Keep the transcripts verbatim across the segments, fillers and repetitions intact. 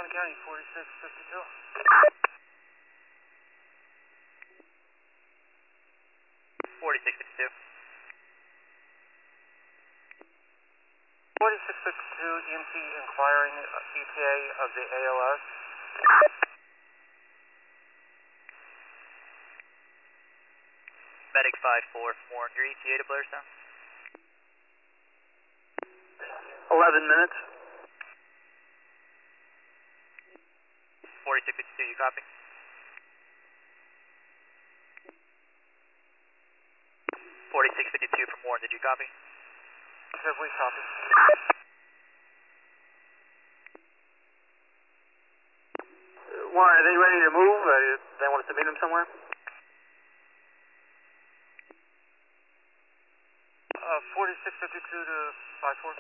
County, forty-six fifty-two. forty-six fifty-two. forty-six fifty-two, E M T inquiring E T A of the A L S. Medic five four, Warren, your E T A to Blairstown? eleven minutes. forty-six fifty-two, you copy? forty-six fifty-two from Warren, did you copy? Have we copy? Warren, are they ready to move? Uh, they want us to meet them somewhere? Uh, forty-six fifty-two to five four.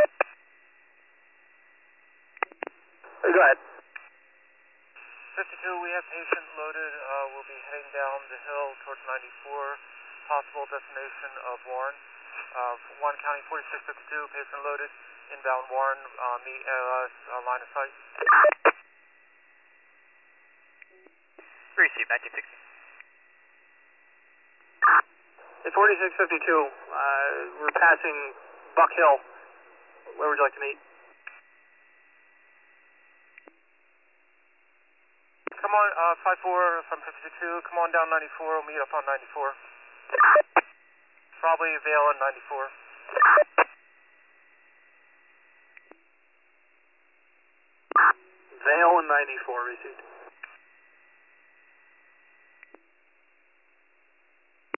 Go ahead. fifty-two, we have patient loaded. Uh, we'll be heading down the hill towards ninety-four. Possible destination of Warren. Uh, Warren County, forty-six fifty-two, patient loaded. Inbound Warren, uh, meet A L S, uh, line of sight. Receive, nineteen sixty. It's forty-six fifty-two. Uh, we're passing Buck Hill. Where would you like to meet? Come on, uh, five four from fifty-two. Come on down ninety-four. We'll meet up on ninety-four. Probably Vale on ninety-four. Vale and ninety-four, received.